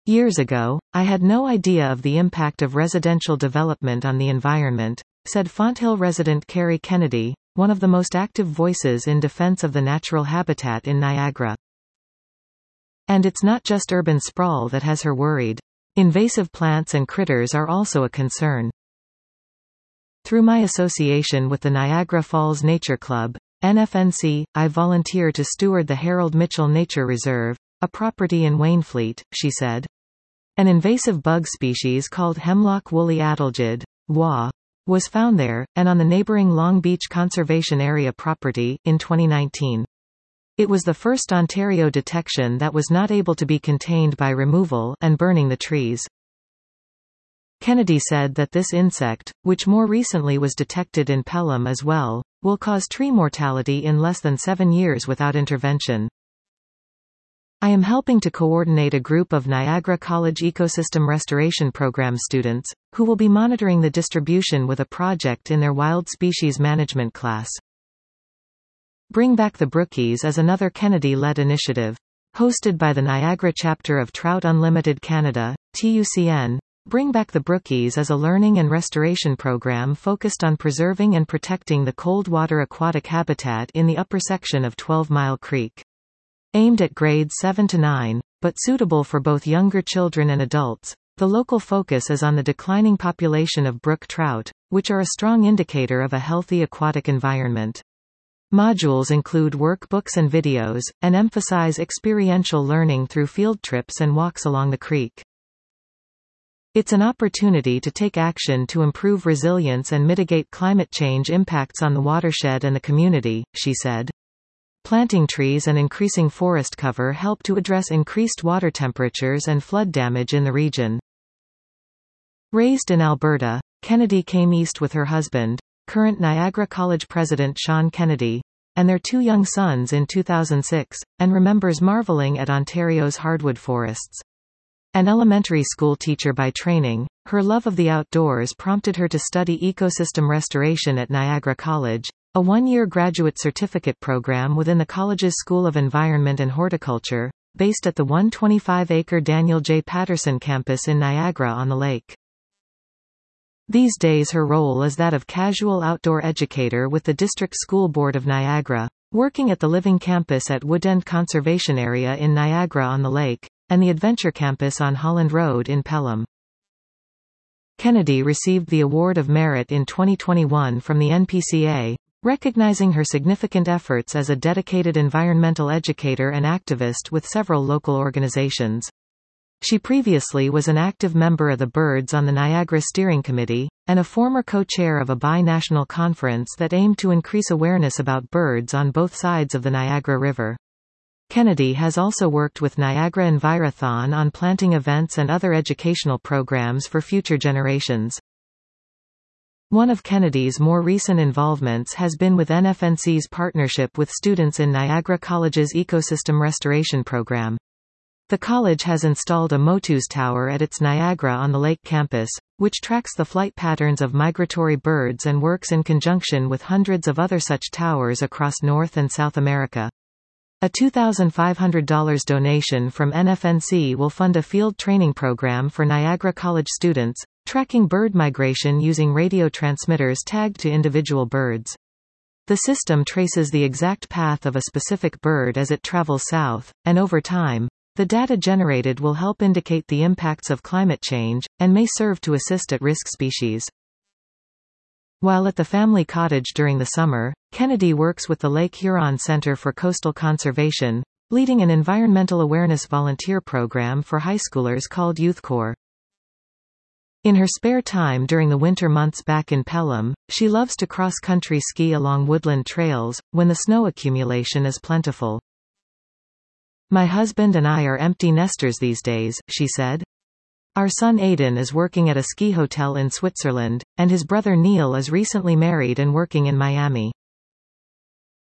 Years ago, I had no idea of the impact of residential development on the environment, said Fonthill resident Carrie Kennedy, one of the most active voices in defense of the natural habitat in Niagara. And it's not just urban sprawl that has her worried. Invasive plants and critters are also a concern. Through my association with the Niagara Falls Nature Club, NFNC, I volunteer to steward the Harold Mitchell Nature Reserve, a property in Wainfleet, she said. An invasive bug species called hemlock woolly adelgid, WA, was found there, and on the neighboring Long Beach Conservation Area property, in 2019. It was the first Ontario detection that was not able to be contained by removal and burning the trees. Kennedy said that this insect, which more recently was detected in Pelham as well, will cause tree mortality in less than 7 years without intervention. I am helping to coordinate a group of Niagara College Ecosystem Restoration Program students, who will be monitoring the distribution with a project in their Wild Species Management class. Bring Back the Brookies is another Kennedy-led initiative. Hosted by the Niagara chapter of Trout Unlimited Canada, TUCN, Bring Back the Brookies is a learning and restoration program focused on preserving and protecting the cold water aquatic habitat in the upper section of 12 Mile Creek. Aimed at grades 7 to 9, but suitable for both younger children and adults, the local focus is on the declining population of brook trout, which are a strong indicator of a healthy aquatic environment. Modules include workbooks and videos, and emphasize experiential learning through field trips and walks along the creek. It's an opportunity to take action to improve resilience and mitigate climate change impacts on the watershed and the community, she said. Planting trees and increasing forest cover help to address increased water temperatures and flood damage in the region. Raised in Alberta, Kennedy came east with her husband, current Niagara College president Sean Kennedy, and their 2 young sons in 2006, and remembers marveling at Ontario's hardwood forests. An elementary school teacher by training, her love of the outdoors prompted her to study ecosystem restoration at Niagara College, a 1-year graduate certificate program within the college's School of Environment and Horticulture, based at the 125-acre Daniel J. Patterson campus in Niagara-on-the-Lake. These days her role is that of casual outdoor educator with the District School Board of Niagara, working at the Living Campus at Woodend Conservation Area in Niagara-on-the-Lake, and the Adventure Campus on Holland Road in Pelham. Kennedy received the Award of Merit in 2021 from the NPCA, recognizing her significant efforts as a dedicated environmental educator and activist with several local organizations. She previously was an active member of the Birds on the Niagara Steering Committee, and a former co-chair of a bi-national conference that aimed to increase awareness about birds on both sides of the Niagara River. Kennedy has also worked with Niagara Envirothon on planting events and other educational programs for future generations. One of Kennedy's more recent involvements has been with NFNC's partnership with students in Niagara College's Ecosystem Restoration Program. The college has installed a Motus tower at its Niagara-on-the-Lake campus, which tracks the flight patterns of migratory birds and works in conjunction with hundreds of other such towers across North and South America. A $2,500 donation from NFNC will fund a field training program for Niagara College students, tracking bird migration using radio transmitters tagged to individual birds. The system traces the exact path of a specific bird as it travels south, and over time, the data generated will help indicate the impacts of climate change, and may serve to assist at-risk species. While at the family cottage during the summer, Kennedy works with the Lake Huron Center for Coastal Conservation, leading an environmental awareness volunteer program for high schoolers called Youth Corps. In her spare time during the winter months back in Pelham, she loves to cross-country ski along woodland trails, when the snow accumulation is plentiful. "My husband and I are empty nesters these days," she said. "Our son Aidan is working at a ski hotel in Switzerland, and his brother Neil is recently married and working in Miami.